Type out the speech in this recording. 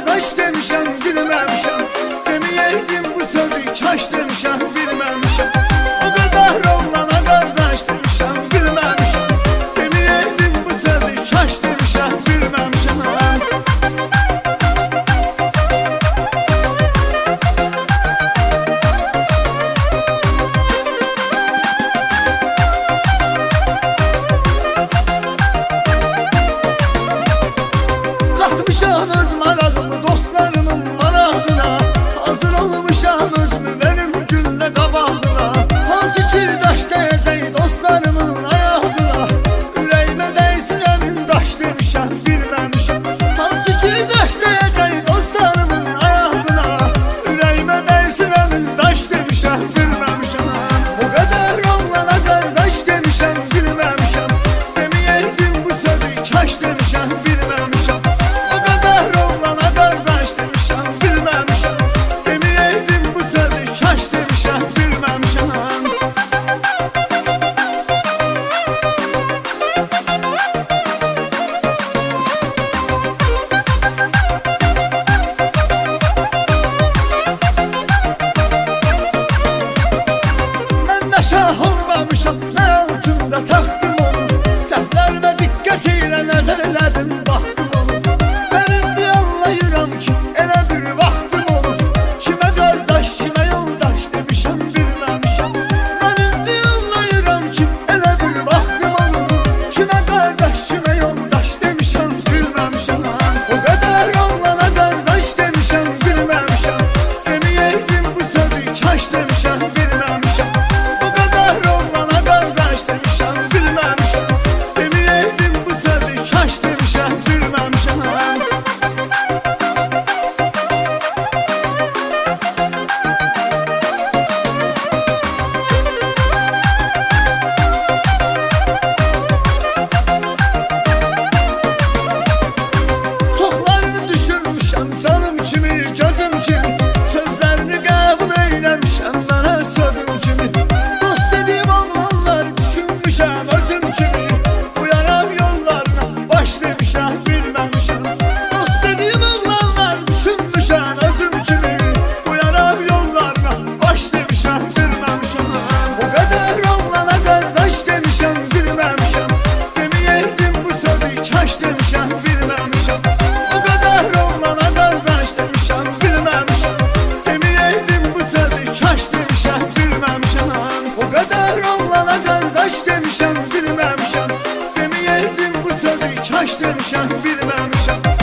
kardeş demişem bilmemişem. Demeyeydim bu sözü kaş demişem bilmemişem. O kadar oğlana kardeş demişem bilmemişem. Demeyeydim bu sözü kaş demişem bilmemişem. Katmışam öz marağımı dostlarımın marağına. Hazır olmuşam özümü benim gülle kabağına. Hansı ki daş değecek dostlarımın ayağına. Yüreğime değsin elin daş demişem bilmemişem. Hansı ki daş değecek dostlarımın ayağına. Yüreğime değsin elin daş demişem bilmemişem. O kadar oğlana kardeş demişem bilmemişem. Demeyeydim bu sözü kaş demişem bilmemişem. Şah olmamışam, ne altında taxtım onu. Səslərimə diqqət ilə nəzər elədim, baxdım onu. Mən indi anlayıram ki, elə bir vaxtım olur. Kimə qardaş, kimə yoldaş demişəm, bilməmişəm. Mən indi anlayıram ki, elə bir vaxtım olur. Kimə qardaş, kimə yoldaş demişəm, bilməmişəm. O qədər oğlana qardaş demişəm, bilməmişəm. Deməyəydim bu sözü kaş demişəm, bilməmişəm. Canım kimi, gözüm kimi, sözlerini kabul eylemişem bana sözüm kimi. Dost dediğim oğlanlar düşünmüşem özüm kimi. Uyaram yollarına baş demişem bilmemişem. Dost dediğim oğlanlar düşünmüşem özüm kimi. Uyaram yollarına baş demişem bilmemişem. O kadar oğlana kardeş demişem bilmemişem. Demeyeydim bu sözü kaş demişem bilmemişem. O kadar oğlana kardeş demişem bilmemişem. Demeyeydim bu sözü kaş demişem bilmemişem. O kadar oğlana kardeş demişem bilmemişem. Demeyeydim bu sözü kaş demişem bilmemişem.